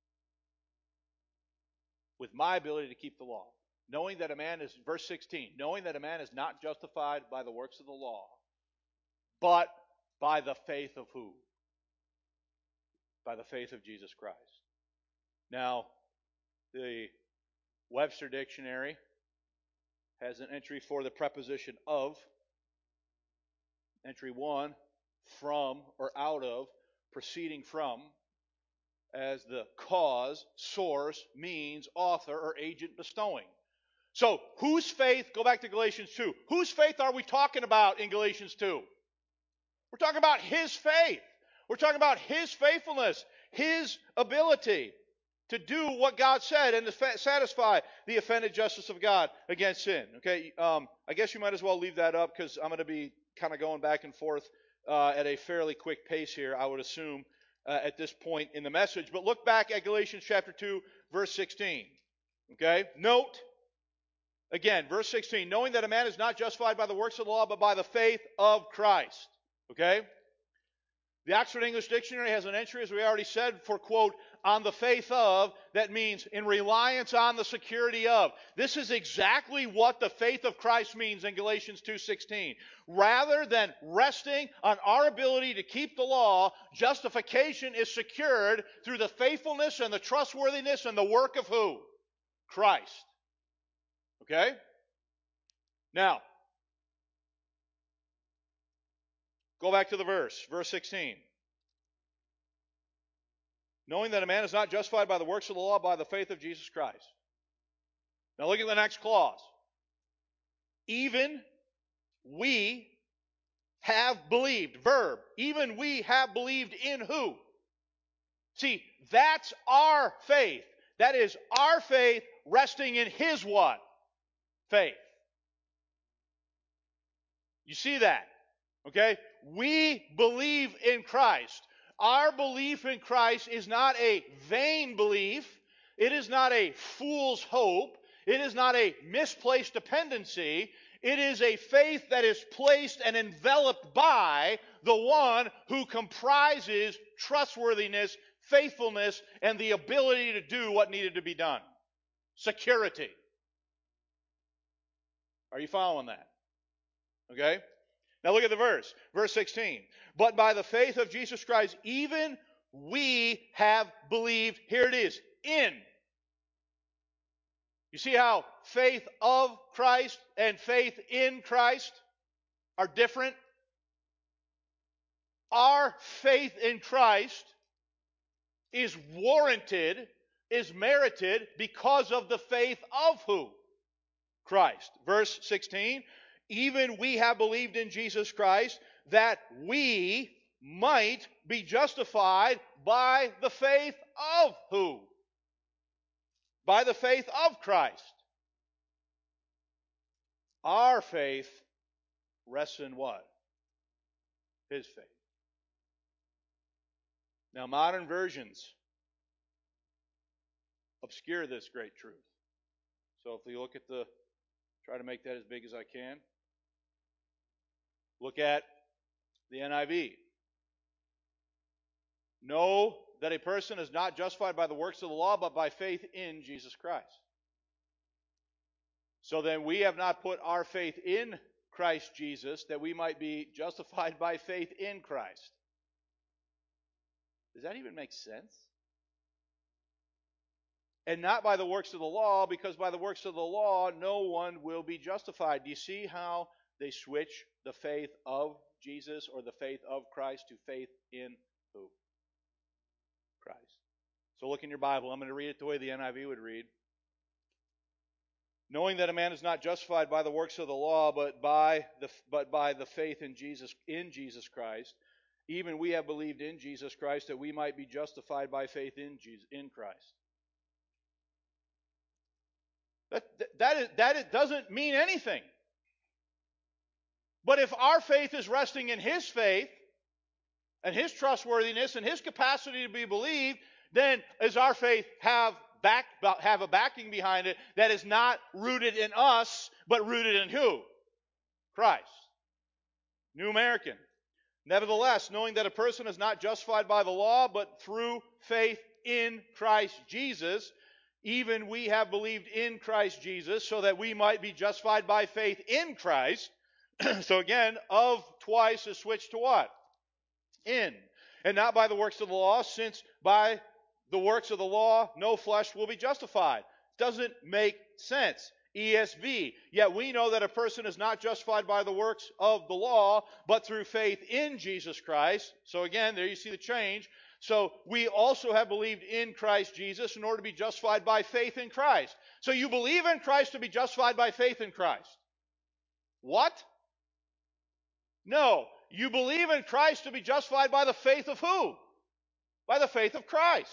with my ability to keep the law. Knowing that a man is, verse sixteen, knowing that a man is not justified by the works of the law, but by the faith of who? By the faith of Jesus Christ. Now, the Webster Dictionary has an entry for the preposition of. Entry one, from or out of, proceeding from, as the cause, source, means, author, or agent bestowing. So, whose faith, go back to Galatians two, whose faith are we talking about in Galatians two? We're talking about his faith. We're talking about his faithfulness, his ability to do what God said and to fa- satisfy the offended justice of God against sin. Okay, um, I guess you might as well leave that up because I'm going to be kind of going back and forth uh, at a fairly quick pace here, I would assume. uh, at this point in the message. But look back at Galatians chapter two, verse sixteen. Okay? Note, again, verse sixteen, knowing that a man is not justified by the works of the law, but by the faith of Christ. Okay? The Oxford English Dictionary has an entry, as we already said, for, quote, on the faith of, that means in reliance on the security of. This is exactly what the faith of Christ means in Galatians two sixteen. Rather than resting on our ability to keep the law, justification is secured through the faithfulness and the trustworthiness and the work of who? Christ. Okay? Now, go back to the verse, verse sixteen. Knowing that a man is not justified by the works of the law, by the faith of Jesus Christ. Now look at the next clause. Even we have believed. Verb. Even we have believed in who? See, that's our faith. That is our faith resting in His what? Faith. You see that? Okay? We believe in Christ. Our belief in Christ is not a vain belief. It is not a fool's hope. It is not a misplaced dependency. It is a faith that is placed and enveloped by the one who comprises trustworthiness, faithfulness, and the ability to do what needed to be done. Security. Are you following that? Okay? Now look at the verse. Verse sixteen. But by the faith of Jesus Christ, even we have believed. Here it is. In. You see how faith of Christ and faith in Christ are different? Our faith in Christ is warranted, is merited because of the faith of who? Christ. Verse sixteen. Even we have believed in Jesus Christ, that we might be justified by the faith of who? By the faith of Christ. Our faith rests in what? His faith. Now, modern versions obscure this great truth. So if we look at the, try to make that as big as I can. Look at the N I V. Know that a person is not justified by the works of the law, but by faith in Jesus Christ. So then we have not put our faith in Christ Jesus, that we might be justified by faith in Christ. Does that even make sense? And not by the works of the law, because by the works of the law no one will be justified. Do you see how they switch the faith of Jesus or the faith of Christ to faith in who? Christ. So look in your Bible. I'm going to read it the way the N I V would read. Knowing that a man is not justified by the works of the law, but by the but by the faith in Jesus in Jesus Christ, even we have believed in Jesus Christ, that we might be justified by faith in Jesus, in Christ. That that is, that it doesn't mean anything. But if our faith is resting in His faith and His trustworthiness and His capacity to be believed, then does our faith have back have a backing behind it that is not rooted in us, but rooted in who? Christ. New American. Nevertheless, knowing that a person is not justified by the law, but through faith in Christ Jesus, even we have believed in Christ Jesus, so that we might be justified by faith in Christ. So again, of twice is switched to what? In. And not by the works of the law, since by the works of the law no flesh will be justified. Doesn't make sense. E S V. Yet we know that a person is not justified by the works of the law, but through faith in Jesus Christ. So again, there you see the change. So we also have believed in Christ Jesus in order to be justified by faith in Christ. So you believe in Christ to be justified by faith in Christ. What? No. You believe in Christ to be justified by the faith of who? By the faith of Christ.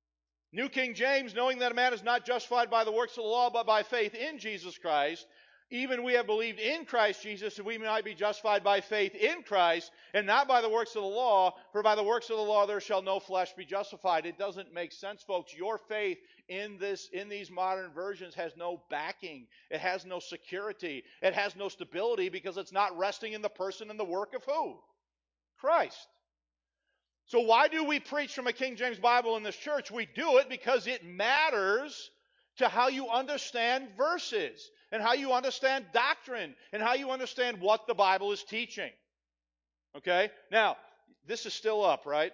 New King James, knowing that a man is not justified by the works of the law, but by faith in Jesus Christ, even we have believed in Christ Jesus, that we might be justified by faith in Christ, and not by the works of the law, for by the works of the law there shall no flesh be justified. It doesn't make sense, folks. Your faith in this, in these modern versions has no backing. It has no security. It has no stability, because it's not resting in the person and the work of who? Christ. So why do we preach from a King James Bible in this church? We do it because it matters to how you understand verses, and how you understand doctrine, and how you understand what the Bible is teaching. Okay? Now, this is still up, right?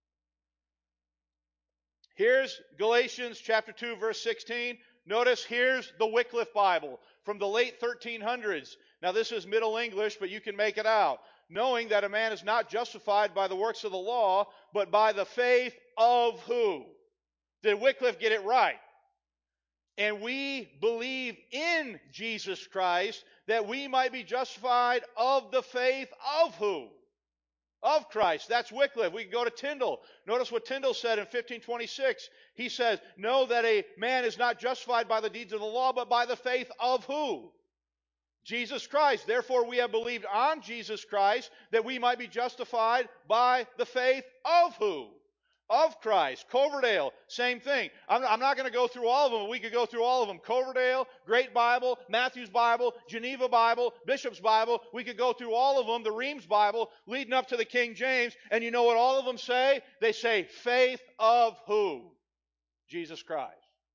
Here's Galatians chapter two, verse sixteen. Notice here's the Wycliffe Bible from the late thirteen hundreds. Now, this is Middle English, but you can make it out. Knowing that a man is not justified by the works of the law, but by the faith of who? Did Wycliffe get it right? And we believe in Jesus Christ, that we might be justified of the faith of who? Of Christ. That's Wycliffe. We can go to Tyndale. Notice what Tyndale said in fifteen twenty-six. He says, know that a man is not justified by the deeds of the law, but by the faith of who? Jesus Christ. Therefore we have believed on Jesus Christ, that we might be justified by the faith of who? Of Christ. Coverdale, same thing. I'm, I'm not going to go through all of them, but we could go through all of them. Coverdale, Great Bible, Matthew's Bible, Geneva Bible, Bishop's Bible. We could go through all of them. The Reims Bible, leading up to the King James. And you know what all of them say? They say faith of who? Jesus Christ.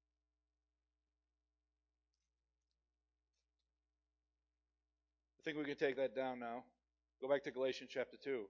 I think we can take that down now. Go back to Galatians chapter two.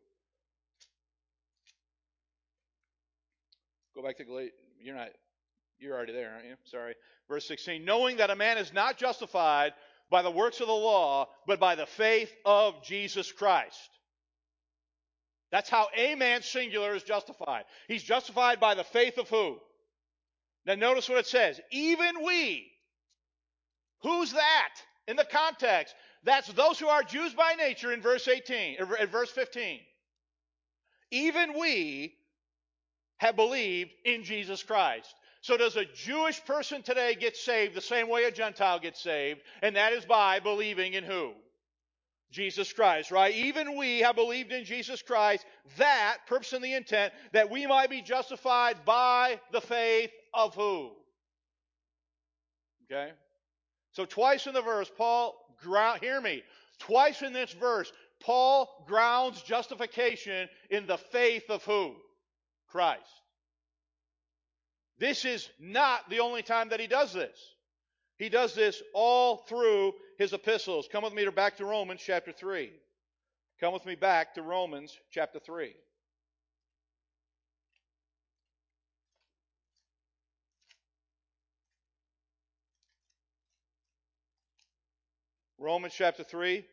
Go back to Galatians. You're not, you're already there, aren't you? Sorry. Verse sixteen. Knowing that a man is not justified by the works of the law, but by the faith of Jesus Christ. That's how a man singular is justified. He's justified by the faith of who? Now notice what it says. Even we. Who's that? In the context. That's those who are Jews by nature in verse eighteen, in verse fifteen. Even we have believed in Jesus Christ. So does a Jewish person today get saved the same way a Gentile gets saved? And that is by believing in who? Jesus Christ, right? Even we have believed in Jesus Christ, that, purpose and the intent, that we might be justified by the faith of who? Okay? So twice in the verse, Paul, ground, hear me, twice in this verse, Paul grounds justification in the faith of who? Christ. This is not the only time that he does this. He does this all through his epistles. Come with me to back to Romans chapter three. Come with me back to Romans chapter three. Romans chapter three,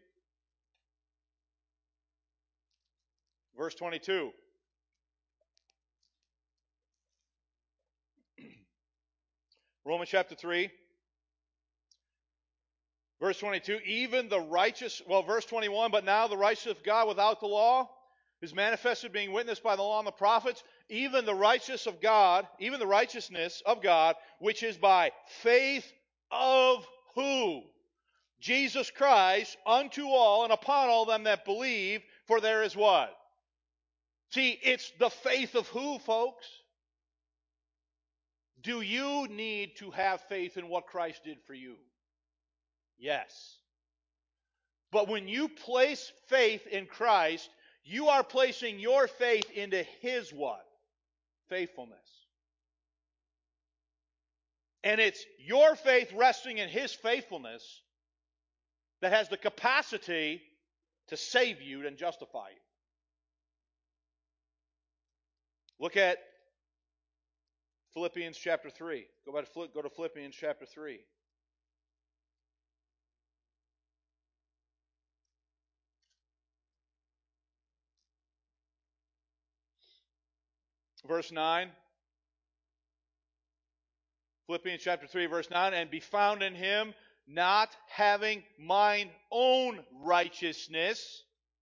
verse twenty-two. Romans chapter three, verse twenty-two. Even the righteous, well, verse twenty-one, but now the righteousness of God without the law is manifested, being witnessed by the law and the prophets, even the righteousness of God, even the righteousness of God, which is by faith of who? Jesus Christ, unto all and upon all them that believe, for there is what? See, it's the faith of who, folks? Do you need to have faith in what Christ did for you? Yes. But when you place faith in Christ, you are placing your faith into His what? Faithfulness. And it's your faith resting in His faithfulness that has the capacity to save you and justify you. Look at Philippians chapter three. Go back to, go to Philippians chapter three. Verse nine. Philippians chapter three, verse nine. And be found in Him, not having mine own righteousness.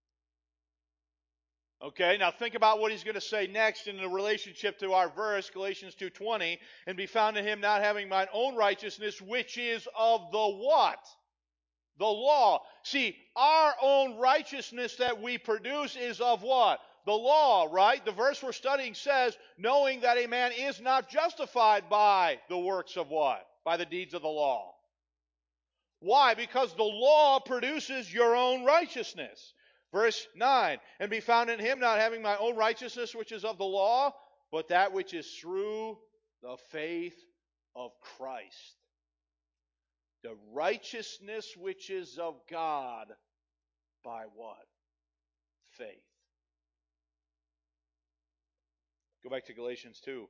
Okay, now think about what he's going to say next in the relationship to our verse, Galatians two twenty. And be found in Him, not having mine own righteousness, which is of the what? The law. See, our own righteousness that we produce is of what? The law, right? The verse we're studying says, knowing that a man is not justified by the works of what? By the deeds of the law. Why? Because the law produces your own righteousness. Verse nine, and be found in him, not having my own righteousness, which is of the law, but that which is through the faith of Christ. The righteousness which is of God by what? Faith. Go back to Galatians two.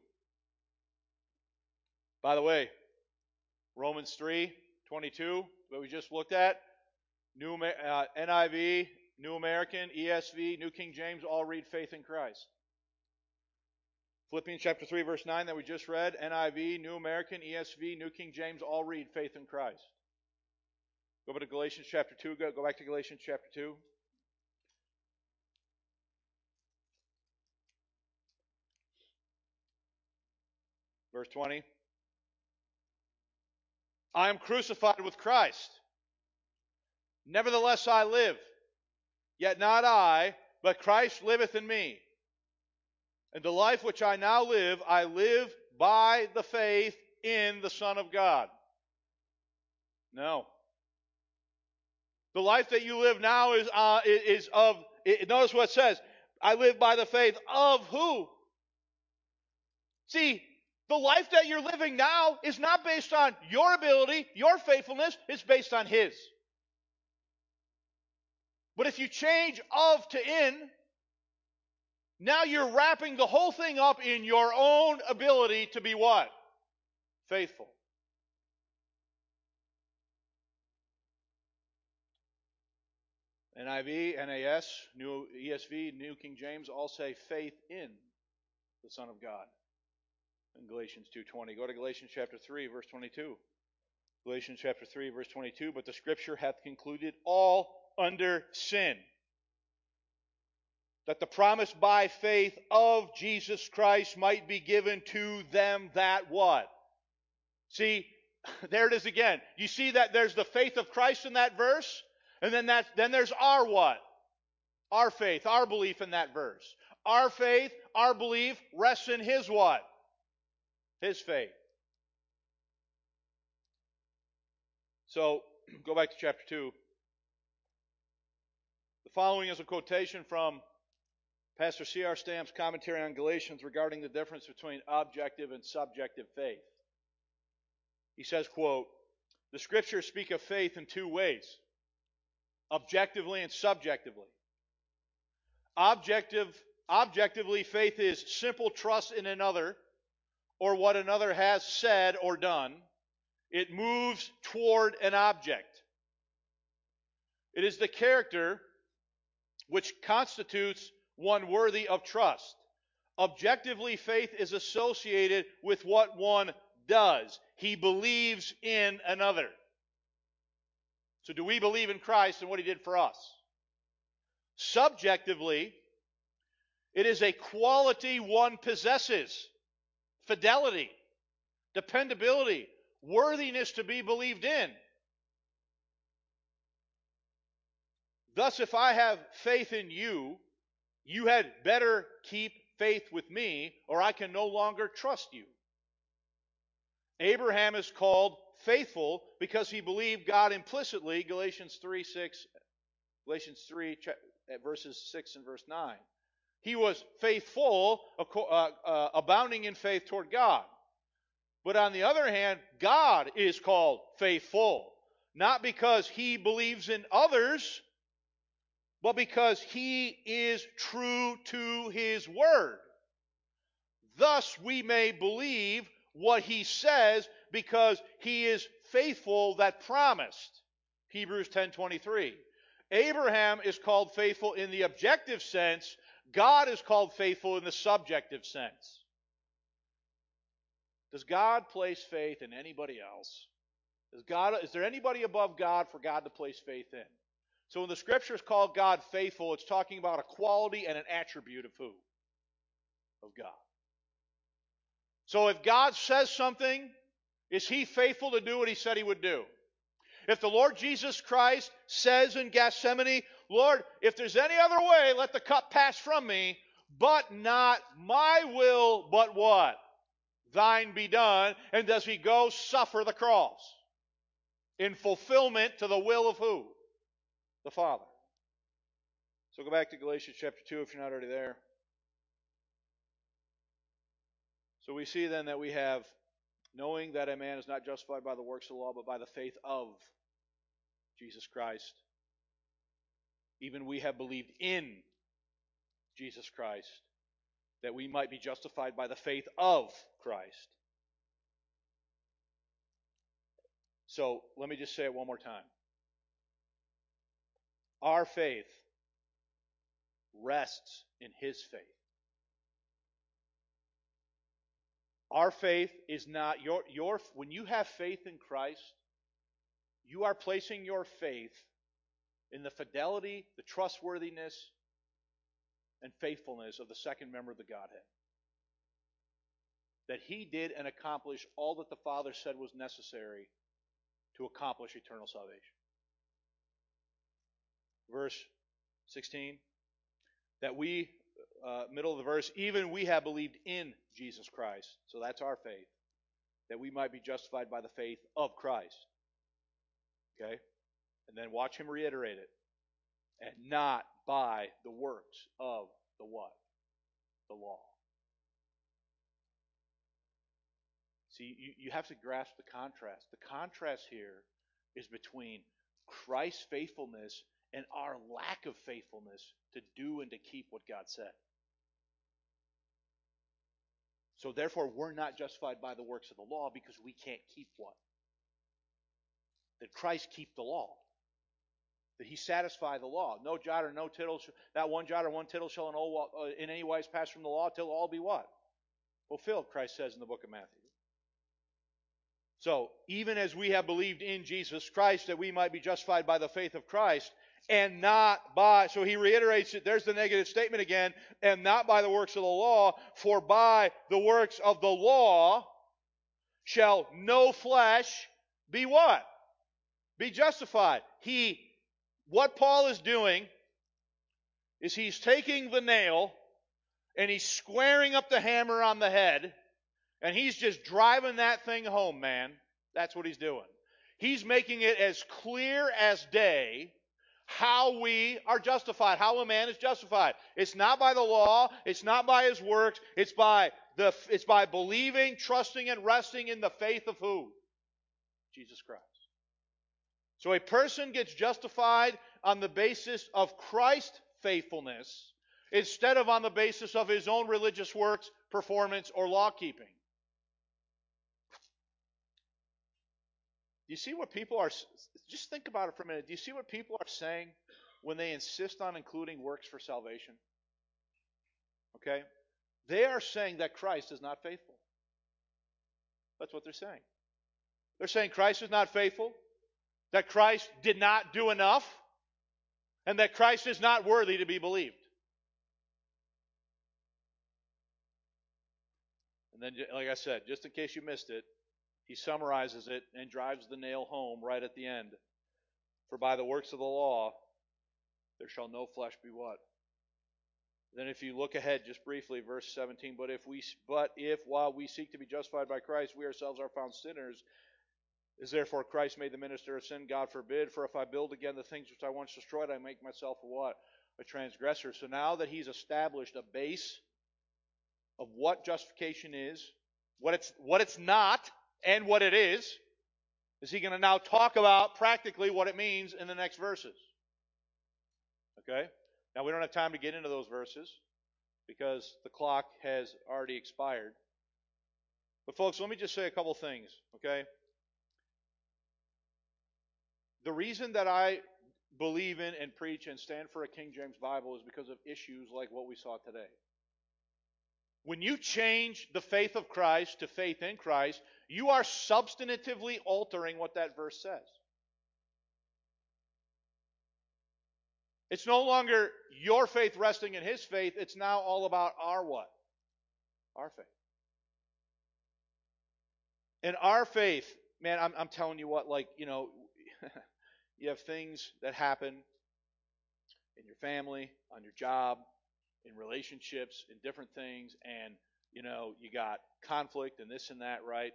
By the way, Romans three twenty-two, what we just looked at, New uh, N I V, New American, E S V, New King James, all read faith in Christ. Philippians chapter three, verse nine that we just read, N I V, New American, E S V, New King James, all read faith in Christ. Go back to Galatians chapter two. Go, go back to Galatians chapter two. Verse twenty. I am crucified with Christ. Nevertheless I live. Yet not I, but Christ liveth in me. And the life which I now live, I live by the faith in the Son of God. No. The life that you live now is, uh, is of, it, notice what it says, I live by the faith of who? See, the life that you're living now is not based on your ability, your faithfulness, it's based on His. But if you change of to in, now you're wrapping the whole thing up in your own ability to be what? Faithful. N I V, N A S, New E S V, New King James all say faith in the Son of God. In Galatians two twenty. Go to Galatians chapter three, verse twenty-two. Galatians chapter three, verse twenty-two. But the Scripture hath concluded all under sin, that the promise by faith of Jesus Christ might be given to them that what? See, there it is again. You see that there's the faith of Christ in that verse, and then that then there's our what? Our faith, our belief in that verse. Our faith, our belief rests in His what? His faith. So, go back to chapter two. The following is a quotation from Pastor C R Stamp's commentary on Galatians regarding the difference between objective and subjective faith. He says, quote, the Scriptures speak of faith in two ways, objectively and subjectively. Objective, objectively, faith is simple trust in another or what another has said or done. It moves toward an object. It is the character which constitutes one worthy of trust. Objectively, faith is associated with what one does. He believes in another. So do we believe in Christ and what He did for us? Subjectively, it is a quality one possesses. Fidelity, dependability, worthiness to be believed in. Thus, if I have faith in you, you had better keep faith with me, or I can no longer trust you. Abraham is called faithful because he believed God implicitly, Galatians three, six, Galatians three, verses six and verse nine. He was faithful, uh, uh, abounding in faith toward God. But on the other hand, God is called faithful, not because He believes in others, but because He is true to His word. Thus we may believe what He says because He is faithful that promised. Hebrews ten twenty-three. Abraham is called faithful in the objective sense. God is called faithful in the subjective sense. Does God place faith in anybody else? Is, God, is there anybody above God for God to place faith in? So when the Scriptures call God faithful, it's talking about a quality and an attribute of who? Of God. So if God says something, is He faithful to do what He said He would do? If the Lord Jesus Christ says in Gethsemane, Lord, if there's any other way, let the cup pass from me, but not my will, but what? Thine be done. And does he go suffer the cross? In fulfillment to the will of who? The Father. So go back to Galatians chapter two if you're not already there. So we see then that we have, knowing that a man is not justified by the works of the law, but by the faith of Jesus Christ. Even we have believed in Jesus Christ, that we might be justified by the faith of Christ. So let me just say it one more time. Our faith rests in His faith. Our faith is not your your when you have faith in Christ, you are placing your faith in the fidelity, the trustworthiness, and faithfulness of the second member of the Godhead. That He did and accomplished all that the Father said was necessary to accomplish eternal salvation. Verse sixteen, that we, uh, middle of the verse, even we have believed in Jesus Christ. So that's our faith. That we might be justified by the faith of Christ. Okay? And then watch him reiterate it. And not by the works of the what? The law. See, you, you have to grasp the contrast. The contrast here is between Christ's faithfulness and our lack of faithfulness to do and to keep what God said. So therefore, we're not justified by the works of the law because we can't keep what? That Christ keep the law. That He satisfy the law. No jot or no tittle, not one jot or one tittle shall in, all, uh, in any wise pass from the law till all be what? Fulfilled, Christ says in the book of Matthew. So, even as we have believed in Jesus Christ, that we might be justified by the faith of Christ, and not by, so he reiterates it, there's the negative statement again, and not by the works of the law, for by the works of the law shall no flesh be what? Be justified. He, what Paul is doing is he's taking the nail and he's squaring up the hammer on the head, and he's just driving that thing home, man. That's what he's doing. He's making it as clear as day how we are justified, how a man is justified. It's not by the law, it's not by his works, it's by the it's by believing, trusting, and resting in the faith of who? Jesus Christ. So a person gets justified on the basis of Christ's faithfulness instead of on the basis of his own religious works, performance, or law keeping. Do you see what people are, just think about it for a minute. Do you see what people are saying when they insist on including works for salvation? Okay? They are saying that Christ is not faithful. That's what they're saying. They're saying Christ is not faithful, that Christ did not do enough, and that Christ is not worthy to be believed. And then, like I said, just in case you missed it, he summarizes it and drives the nail home right at the end. For by the works of the law, there shall no flesh be what? Then if you look ahead just briefly, verse seventeen, but if we, but if while we seek to be justified by Christ, we ourselves are found sinners, is therefore Christ made the minister of sin? God forbid. For if I build again the things which I once destroyed, I make myself a what? A transgressor. So now that he's established a base of what justification is, what it's what it's not, and what it is, is he going to now talk about practically what it means in the next verses. Okay? Now we don't have time to get into those verses because the clock has already expired. But folks, let me just say a couple things, okay? The reason that I believe in and preach and stand for a King James Bible is because of issues like what we saw today. When you change the faith of Christ to faith in Christ, you are substantively altering what that verse says. It's no longer your faith resting in His faith. It's now all about our what? Our faith. And our faith, man, I'm, I'm telling you what, like, you know, you have things that happen in your family, on your job, in relationships, in different things, and you know, you got conflict and this and that, right?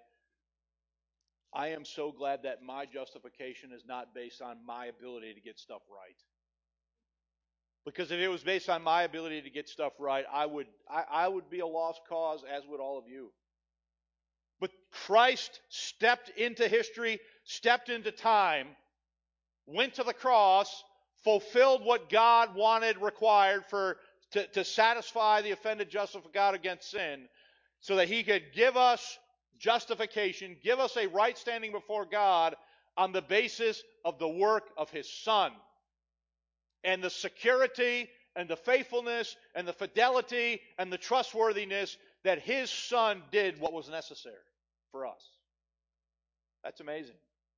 I am so glad that my justification is not based on my ability to get stuff right. Because if it was based on my ability to get stuff right, I would I, I would be a lost cause, as would all of you. But Christ stepped into history, stepped into time, went to the cross, fulfilled what God wanted, required for to, to satisfy the offended justice of God against sin, so that He could give us justification, give us a right standing before God on the basis of the work of His Son. And the security and the faithfulness and the fidelity and the trustworthiness that His Son did what was necessary for us. That's amazing.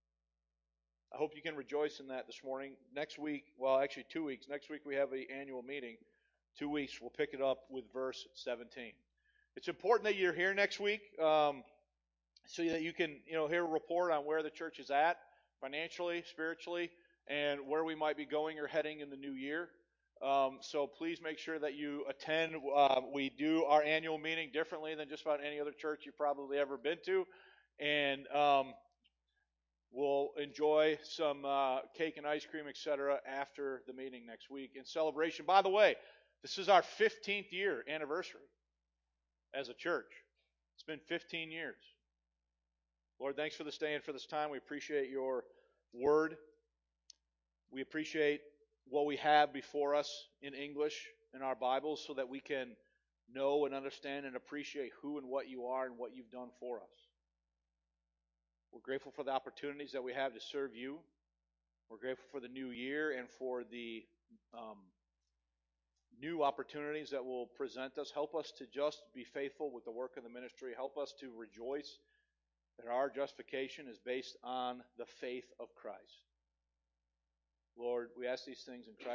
I hope you can rejoice in that this morning. Next week, well, actually two weeks. Next week we have an annual meeting. Two weeks, we'll pick it up with verse seventeen. It's important that you're here next week, um, so that you can, you know, hear a report on where the church is at financially, spiritually, and where we might be going or heading in the new year. Um, so please make sure that you attend. Uh, we do our annual meeting differently than just about any other church you've probably ever been to, and um, we'll enjoy some uh, cake and ice cream, et cetera, after the meeting next week in celebration. By the way, this is our fifteenth year anniversary as a church. It's been fifteen years. Lord, thanks for this day and for this time. We appreciate your word. We appreciate what we have before us in English in our Bibles so that we can know and understand and appreciate who and what you are and what you've done for us. We're grateful for the opportunities that we have to serve you. We're grateful for the new year and for the um, new opportunities that will present us. Help us to just be faithful with the work of the ministry. Help us to rejoice that our justification is based on the faith of Christ. Lord, we ask these things in Christ.